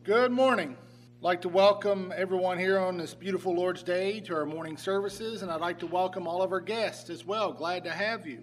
Good morning. I'd like to welcome everyone here on this beautiful Lord's Day to our morning services, and I'd like to welcome all of our guests as well. Glad to have you.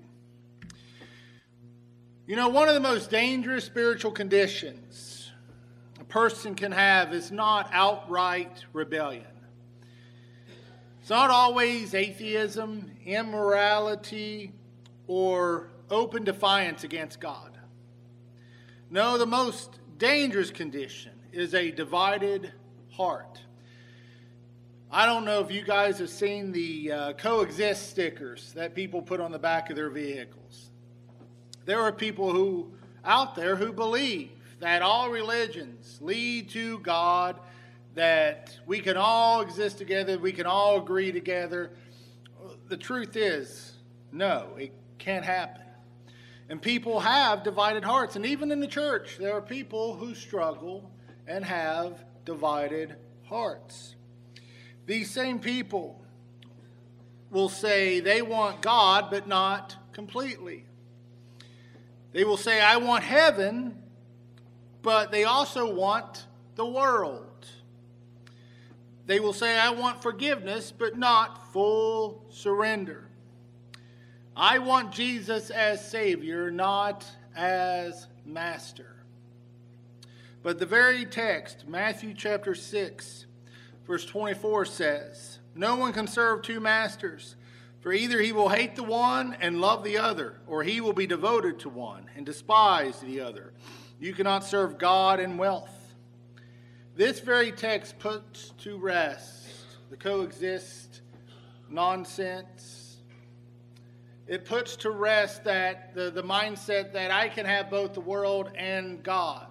You know, one of the most dangerous spiritual conditions a person can have is not outright rebellion. It's not always atheism, immorality, or open defiance against God. No, the most dangerous condition is a divided heart. I don't know if you guys have seen the coexist stickers that people put on the back of their vehicles. There are people out there who believe that all religions lead to God, that we can all exist together, we can all agree together. The truth is, no, it can't happen. And people have divided hearts. And even in the church, there are people who struggle and have divided hearts. These same people will say they want God, but not completely. They will say, I want heaven, but they also want the world. They will say, I want forgiveness, but not full surrender. I want Jesus as Savior, not as Master. But the very text, Matthew chapter 6, verse 24 says, no one can serve two masters, for either he will hate the one and love the other, or he will be devoted to one and despise the other. You cannot serve God and wealth. This very text puts to rest the coexist nonsense. It puts to rest that the mindset that I can have both the world and God.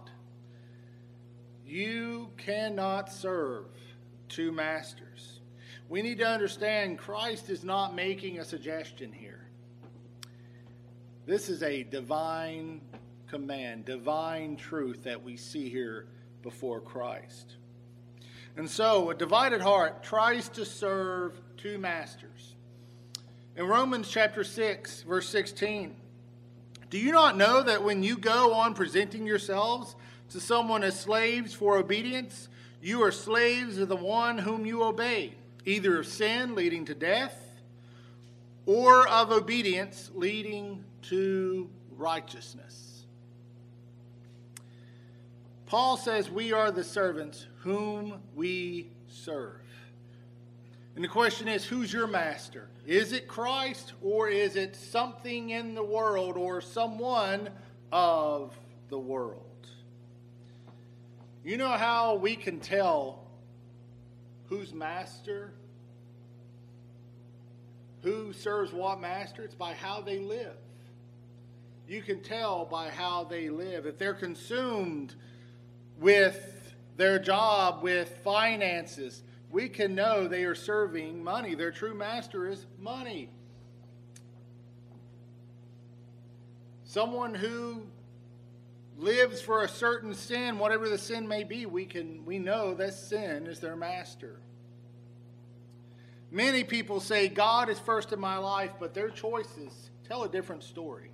You cannot serve two masters. We need to understand Christ is not making a suggestion here. This is a divine command, divine truth that we see here before Christ. And so a divided heart tries to serve two masters. In Romans chapter 6, verse 16, do you not know that when you go on presenting yourselves to someone as slaves for obedience, you are slaves of the one whom you obey, either of sin leading to death, or of obedience leading to righteousness? Paul says we are the servants whom we serve. And the question is, who's your master? Is it Christ, or is it something in the world or someone of the world? You know how we can tell who's master? Who serves what master? It's by how they live. You can tell by how they live. If they're consumed with their job, with finances, we can know they are serving money. Their true master is money. Someone who lives for a certain sin, whatever the sin may be, we know that sin is their master. Many people say God is first in my life, but their choices tell a different story.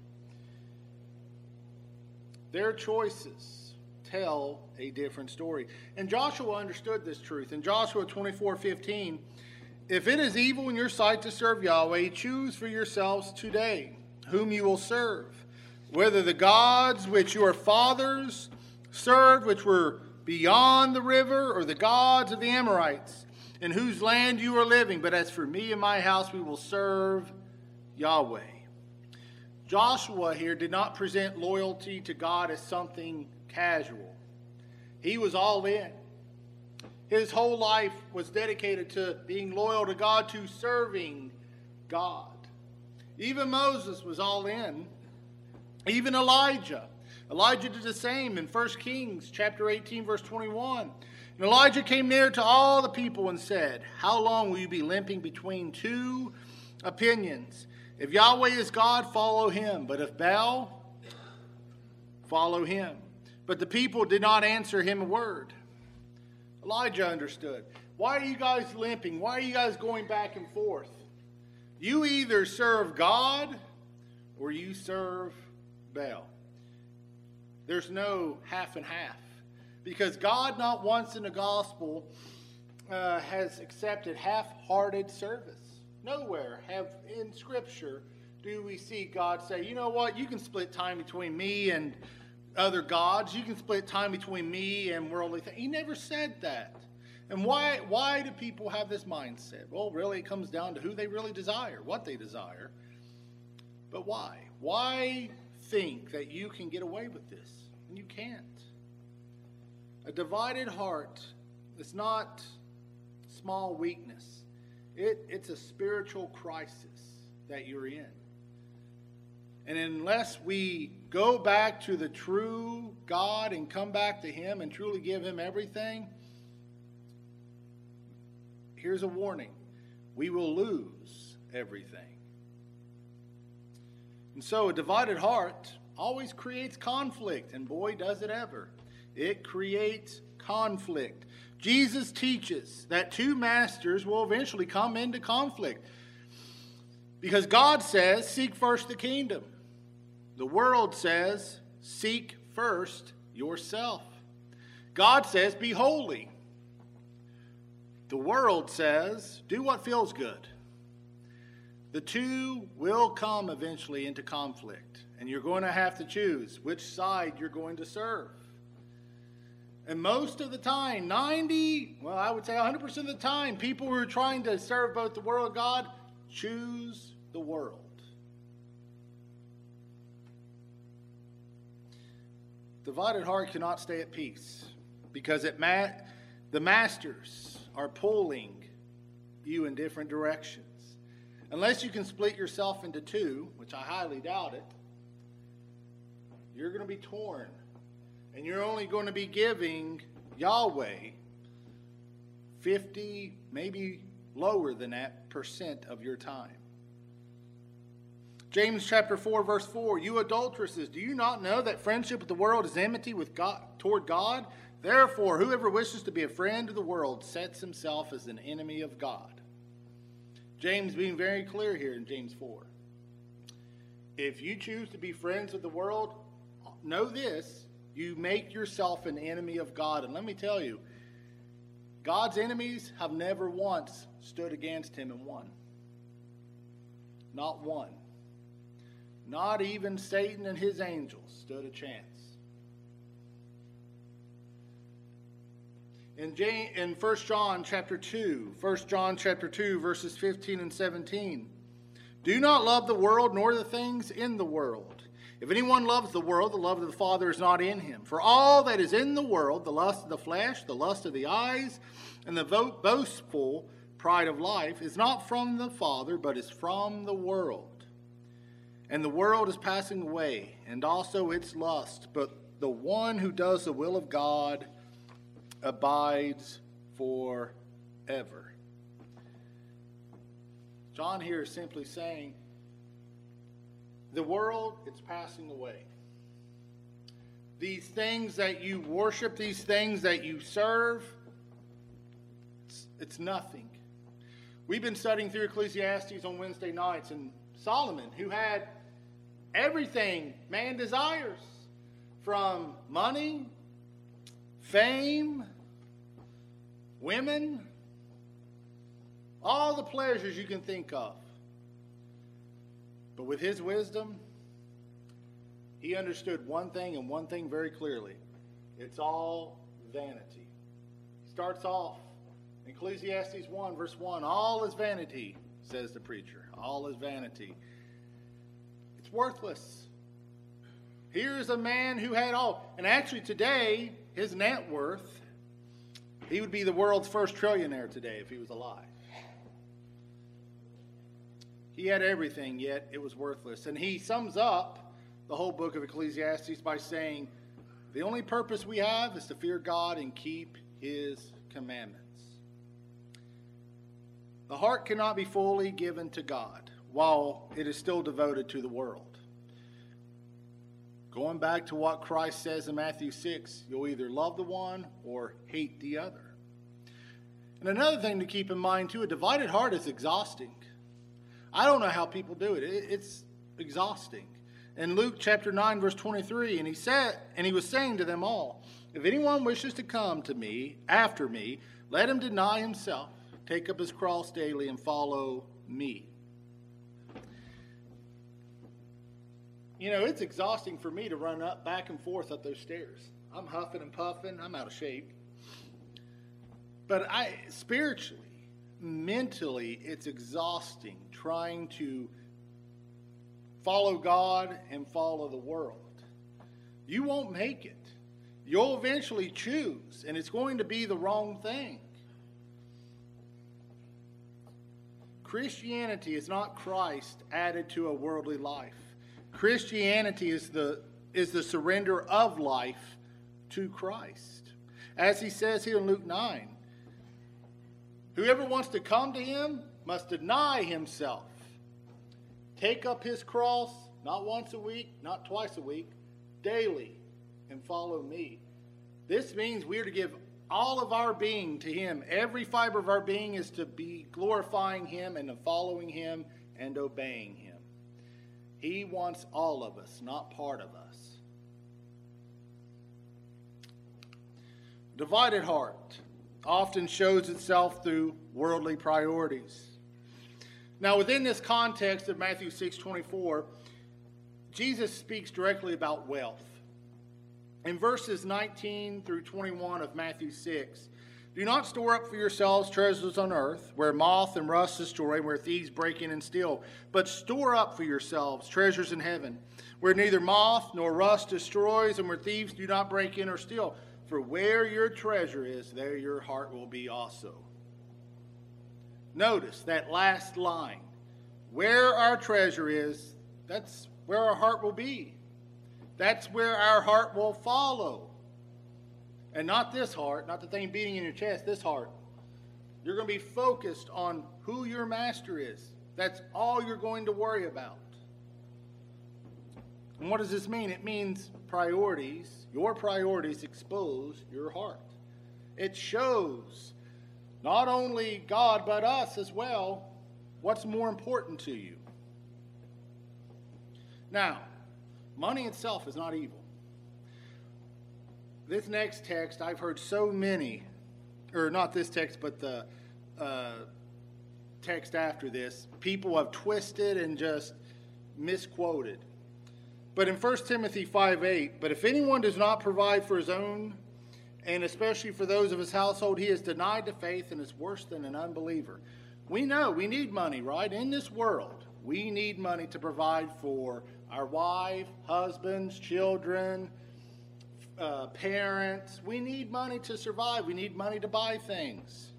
Their choices tell a different story. And Joshua understood this truth. In Joshua 24:15, if it is evil in your sight to serve Yahweh, choose for yourselves today whom you will serve, whether the gods which your fathers served, which were beyond the river, or the gods of the Amorites, in whose land you are living. But as for me and my house, we will serve Yahweh. Joshua here did not present loyalty to God as something casual. He was all in. His whole life was dedicated to being loyal to God, to serving God. Even Moses was all in. Even Elijah. Elijah did the same in 1 Kings chapter 18, verse 21. And Elijah came near to all the people and said, how long will you be limping between two opinions? If Yahweh is God, follow him. But if Baal, follow him. But the people did not answer him a word. Elijah understood. Why are you guys limping? Why are you guys going back and forth? You either serve God or you serve Baal. There's no half and half. Because God not once in the gospel has accepted half-hearted service. Nowhere in Scripture do we see God say, you know what, you can split time between me and other gods. You can split time between me and worldly things. He never said that. And why do people have this mindset? Well, really, it comes down to who they really desire, what they desire. But why? Why think that you can get away with this? And you can't. A divided heart is not small weakness. It's a spiritual crisis that you're in. And unless we go back to the true God and come back to Him and truly give Him everything, here's a warning. We will lose everything. And so a divided heart always creates conflict, and boy, does it ever. It creates conflict. Jesus teaches that two masters will eventually come into conflict. Because God says, seek first the kingdom. The world says, seek first yourself. God says, be holy. The world says, do what feels good. The two will come eventually into conflict, and you're going to have to choose which side you're going to serve. And most of the time, I would say 100% of the time, people who are trying to serve both the world and God choose the world. Divided heart cannot stay at peace because the masters are pulling you in different directions. Unless you can split yourself into two, which I highly doubt it, you're going to be torn. And you're only going to be giving Yahweh 50, maybe lower than that, % of your time. James chapter 4, verse 4, you adulteresses, do you not know that friendship with the world is enmity with God, toward God? Therefore, whoever wishes to be a friend of the world sets himself as an enemy of God. James being very clear here in James 4. If you choose to be friends of the world, know this, you make yourself an enemy of God. And let me tell you, God's enemies have never once stood against Him and won. Not one. Not even Satan and his angels stood a chance. In 1 John chapter 2, verses 15 and 17, do not love the world nor the things in the world. If anyone loves the world, the love of the Father is not in him. For all that is in the world, the lust of the flesh, the lust of the eyes, and the boastful pride of life, is not from the Father, but is from the world. And the world is passing away, and also its lust. But the one who does the will of God abides forever. John here is simply saying, the world, it's passing away. These things that you worship, these things that you serve, it's nothing. We've been studying through Ecclesiastes on Wednesday nights, and Solomon, who had everything man desires, from money, fame, women, all the pleasures you can think of. But with his wisdom, he understood one thing and one thing very clearly. It's all vanity. He starts off in Ecclesiastes 1, verse 1, all is vanity, says the preacher. All is vanity. It's worthless. Here's a man who had all. And actually today, his net worth, he would be the world's first trillionaire today if he was alive. He had everything, yet it was worthless. And he sums up the whole book of Ecclesiastes by saying, the only purpose we have is to fear God and keep His commandments. The heart cannot be fully given to God while it is still devoted to the world. Going back to what Christ says in Matthew 6, you'll either love the one or hate the other. And another thing to keep in mind too, a divided heart is exhausting. I don't know how people do it. It's exhausting. In Luke chapter 9, verse 23, and he was saying to them all, If anyone wishes to come to me, after me, let him deny himself, take up his cross daily, and follow me. You know, it's exhausting for me to run up back and forth up those stairs. I'm huffing and puffing. I'm out of shape. But spiritually, mentally, it's exhausting trying to follow God and follow the world. You won't make it. You'll eventually choose, and it's going to be the wrong thing. Christianity is not Christ added to a worldly life. Christianity is the surrender of life to Christ. As he says here in Luke 9, whoever wants to come to him must deny himself. Take up his cross, not once a week, not twice a week, daily, and follow me. This means we are to give all of our being to him. Every fiber of our being is to be glorifying him and following him and obeying him. He wants all of us, not part of us. Divided heart often shows itself through worldly priorities. Now, within this context of Matthew 6:24, Jesus speaks directly about wealth. In verses 19 through 21 of Matthew 6, do not store up for yourselves treasures on earth, where moth and rust destroy, where thieves break in and steal. But store up for yourselves treasures in heaven, where neither moth nor rust destroys, and where thieves do not break in or steal. For where your treasure is, there your heart will be also. Notice that last line. Where our treasure is, that's where our heart will be. That's where our heart will follow. And not this heart, not the thing beating in your chest, this heart. You're going to be focused on who your master is. That's all you're going to worry about. And what does this mean? It means priorities. Your priorities expose your heart. It shows not only God, but us as well, what's more important to you. Now, money itself is not evil. This next text, I've heard so many, or not this text, but the text after this, people have twisted and just misquoted. But in 1 Timothy 5:8, but if anyone does not provide for his own, and especially for those of his household, he is denied the faith and is worse than an unbeliever. We know we need money, right? In this world, we need money to provide for our wife, husbands, children, parents. We need money to survive. We need money to buy things.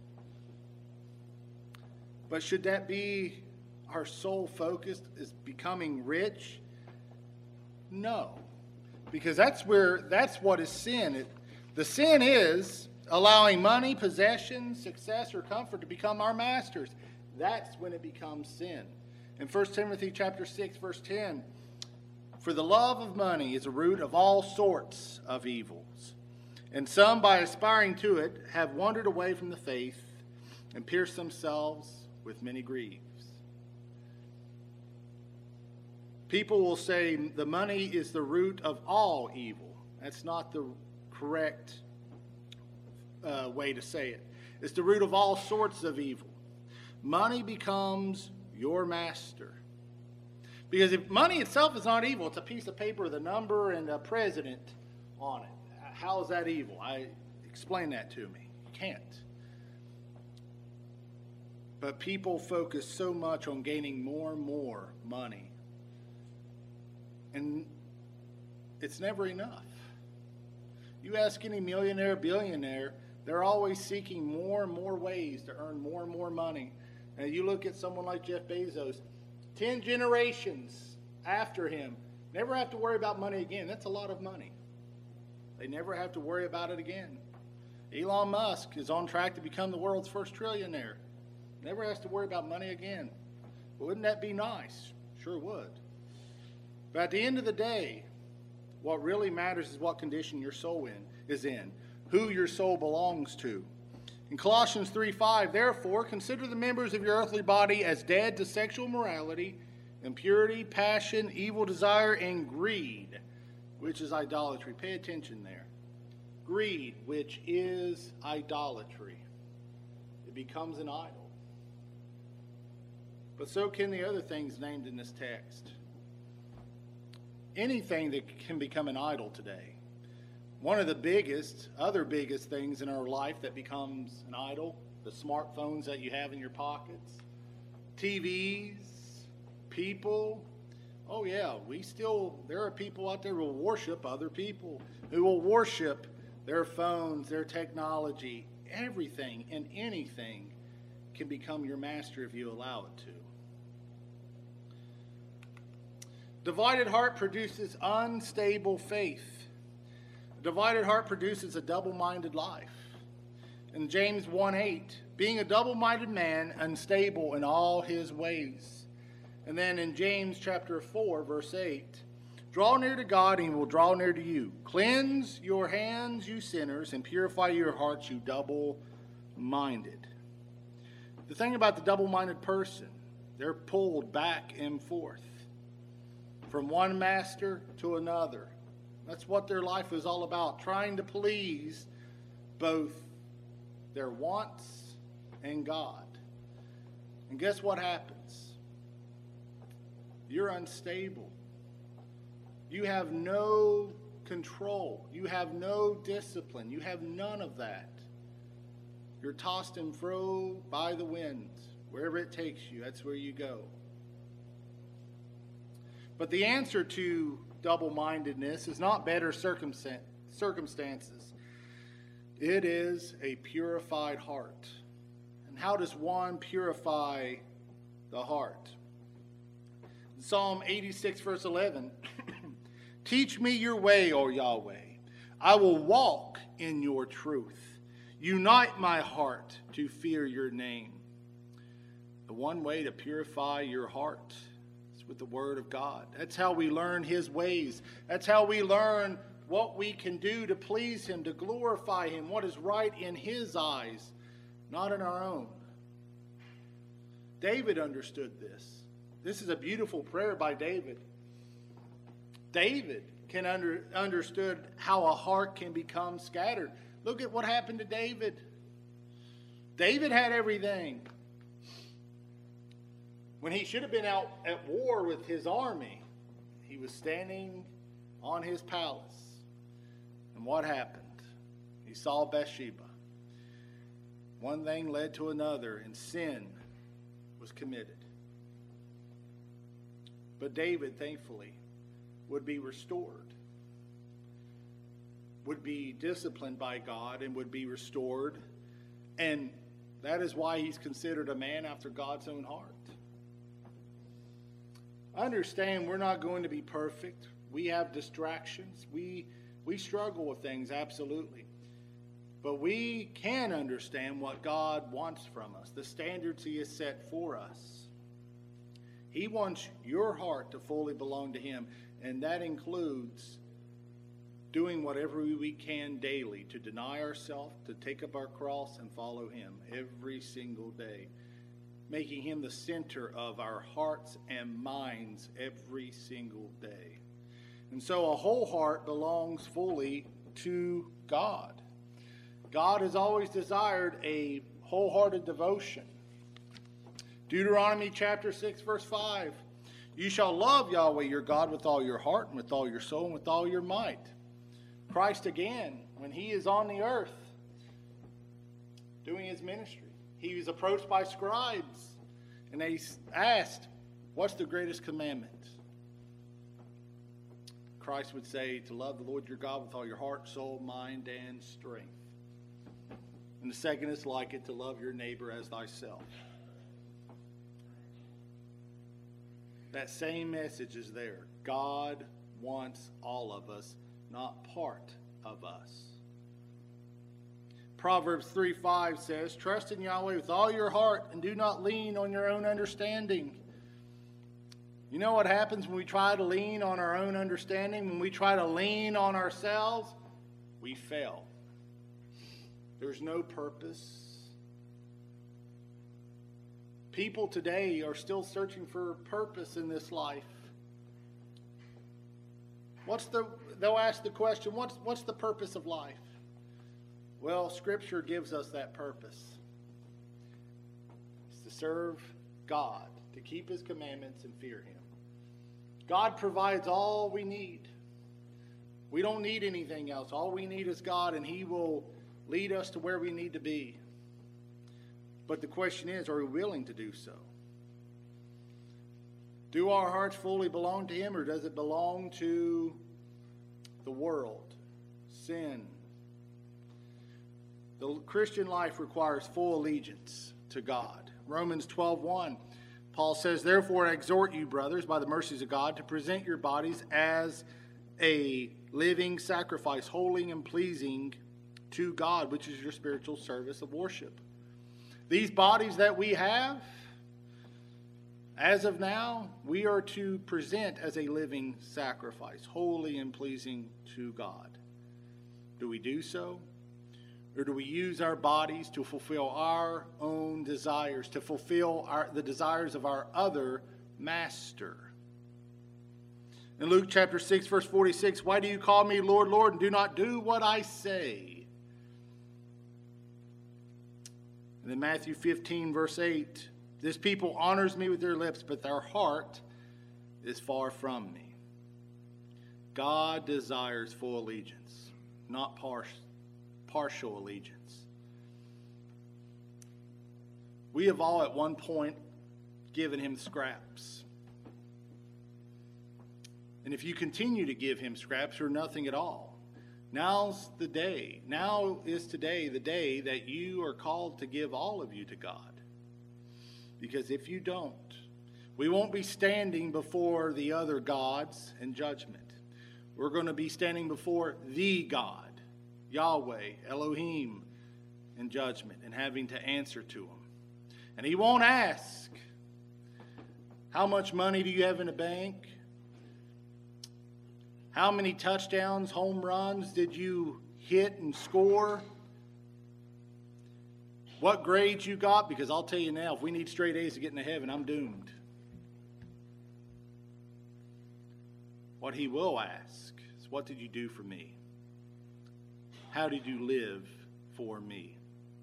But should that be our sole focus, is becoming rich? No. Because that's what is sin. The sin is allowing money, possessions, success, or comfort to become our masters. That's when it becomes sin. In 1 Timothy chapter 6, verse 10, for the love of money is a root of all sorts of evils. And some, by aspiring to it, have wandered away from the faith and pierced themselves with many griefs. People will say the money is the root of all evil. That's not the correct way to say it. It's the root of all sorts of evil. Money becomes your master. Because if money itself is not evil, it's a piece of paper with a number and a president on it. How is that evil? Explain that to me. You can't. But people focus so much on gaining more and more money. And it's never enough. You ask any millionaire, billionaire, they're always seeking more and more ways to earn more and more money. And you look at someone like Jeff Bezos, 10 generations after him, never have to worry about money again. That's a lot of money. They never have to worry about it again. Elon Musk is on track to become the world's first trillionaire. Never has to worry about money again. But wouldn't that be nice? Sure would. But at the end of the day, what really matters is what condition your soul is in, who your soul belongs to. In Colossians 3:5, therefore, consider the members of your earthly body as dead to sexual morality, impurity, passion, evil desire, and greed, which is idolatry. Pay attention there. greed, which is idolatry. It becomes an idol. But so can the other things named in this text. Anything that can become an idol today. One of the other biggest things in our life that becomes an idol, the smartphones that you have in your pockets, TVs, people. Oh yeah, there are people out there who will worship other people, who will worship their phones, their technology. Everything and anything can become your master if you allow it to. Divided heart produces unstable faith. A divided heart produces a double-minded life. In James 1:8, being a double-minded man, unstable in all his ways. And then in James chapter 4, verse 8, draw near to God and he will draw near to you. Cleanse your hands, you sinners, and purify your hearts, you double-minded. The thing about the double-minded person, they're pulled back and forth from one master to another. That's what their life is all about, trying to please both their wants and God. And guess what happens? You're unstable. You have no control. You have no discipline. You have none of that. You're tossed and fro by the wind. Wherever it takes you, that's where you go. But the answer to double-mindedness is not better circumstances. It is a purified heart. And how does one purify the heart? Psalm 86, verse 11. Teach me your way, O Yahweh. I will walk in your truth. Unite my heart to fear your name. The one way to purify your heart is with the Word of God. That's how we learn His ways. That's how we learn what we can do to please Him, to glorify Him, what is right in His eyes, not in our own. David understood this. This is a beautiful prayer by David. David understood how a heart can become scattered. Look at what happened to David. David had everything. When he should have been out at war with his army, he was standing on his palace. And what happened? He saw Bathsheba. One thing led to another, and sin was committed. But David, thankfully, would be restored, would be disciplined by God, and would be restored. And that is why he's considered a man after God's own heart. Understand, we're not going to be perfect. We have distractions. We struggle with things, absolutely. But we can understand what God wants from us, the standards He has set for us. He wants your heart to fully belong to Him, and that includes doing whatever we can daily to deny ourselves, to take up our cross and follow Him every single day, making Him the center of our hearts and minds every single day. And so a whole heart belongs fully to God. God has always desired a wholehearted devotion. Deuteronomy chapter 6, verse 5. You shall love Yahweh your God with all your heart and with all your soul and with all your might. Christ again, when He is on the earth doing His ministry, He was approached by scribes and they asked, what's the greatest commandment? Christ would say to love the Lord your God with all your heart, soul, mind, and strength. And the second is like it, to love your neighbor as thyself. That same message is there. God wants all of us, not part of us. Proverbs 3:5 says, trust in Yahweh with all your heart and do not lean on your own understanding. You know what happens when we try to lean on our own understanding? When we try to lean on ourselves, we fail. There's no purpose. People today are still searching for purpose in this life. They'll ask the question, what's the purpose of life? Well, Scripture gives us that purpose. It's to serve God, to keep His commandments and fear Him. God provides all we need. We don't need anything else. All we need is God, and He will lead us to where we need to be. But the question is, are we willing to do so? Do our hearts fully belong to Him, or does it belong to the world, sin? The Christian life requires full allegiance to God. Romans 12:1, Paul says, "Therefore I exhort you, brothers, by the mercies of God, to present your bodies as a living sacrifice, holy and pleasing to God, which is your spiritual service of worship." These bodies that we have, as of now, we are to present as a living sacrifice, holy and pleasing to God. Do we do so? Or do we use our bodies to fulfill our own desires, to fulfill the desires of our other master? In Luke chapter 6, verse 46, "Why do you call me Lord, Lord, and do not do what I say?" And then Matthew 15, verse 8, "This people honors me with their lips, but their heart is far from me." God desires full allegiance, not partial allegiance. We have all at one point given Him scraps. And if you continue to give Him scraps or nothing at all, now's the day. Now is today the day that you are called to give all of you to God. Because if you don't, we won't be standing before the other gods in judgment. We're going to be standing before the God, Yahweh, Elohim, in judgment and having to answer to Him. And He won't ask, how much money do you have in the bank? How many touchdowns, home runs did you hit and score? What grades you got? Because I'll tell you now, if we need straight A's to get into heaven, I'm doomed. What He will ask is, what did you do for me? How did you live for me?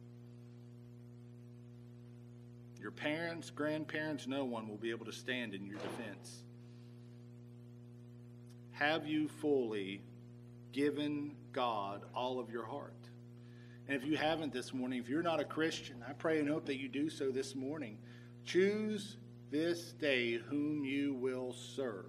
Your parents, grandparents, no one will be able to stand in your defense. Have you fully given God all of your heart? And if you haven't this morning, if you're not a Christian, I pray and hope that you do so this morning. Choose this day whom you will serve.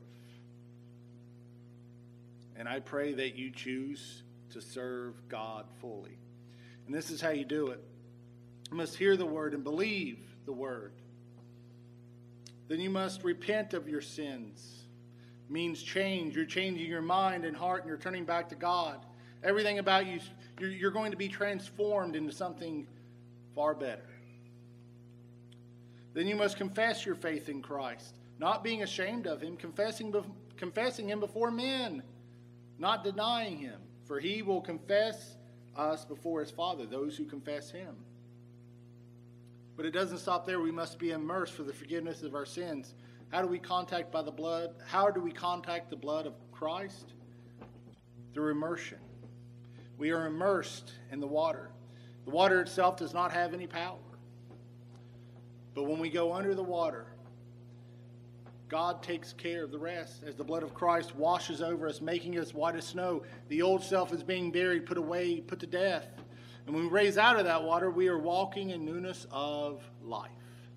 And I pray that you choose to serve God fully. And this is how you do it. You must hear the word and believe the word. Then you must repent of your sins. Means change. You're changing your mind and heart, and you're turning back to God. Everything about you, you're going to be transformed into something far better. Then you must confess your faith in Christ, not being ashamed of Him, confessing Him before men, not denying Him. For He will confess us before His Father, those who confess Him. But it doesn't stop there. We must be immersed for the forgiveness of our sins. How do we contact the blood of Christ? Through immersion. We are immersed in the water. The water itself does not have any power. But when we go under the water, God takes care of the rest. As the blood of Christ washes over us, making us white as snow, the old self is being buried, put away, put to death. And when we raise out of that water, we are walking in newness of life.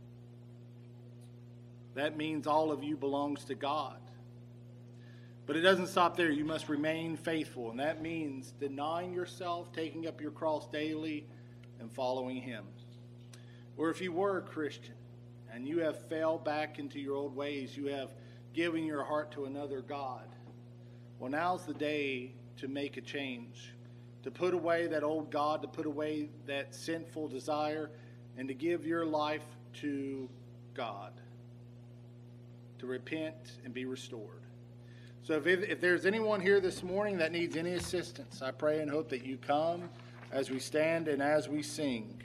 That means all of you belongs to God. But it doesn't stop there. You must remain faithful. And that means denying yourself, taking up your cross daily, and following Him. Or if you were a Christian and you have fell back into your old ways, you have given your heart to another God, well, now's the day to make a change. To put away that old God, to put away that sinful desire, and to give your life to God. To repent and be restored. So if there's anyone here this morning that needs any assistance, I pray and hope that you come as we stand and as we sing.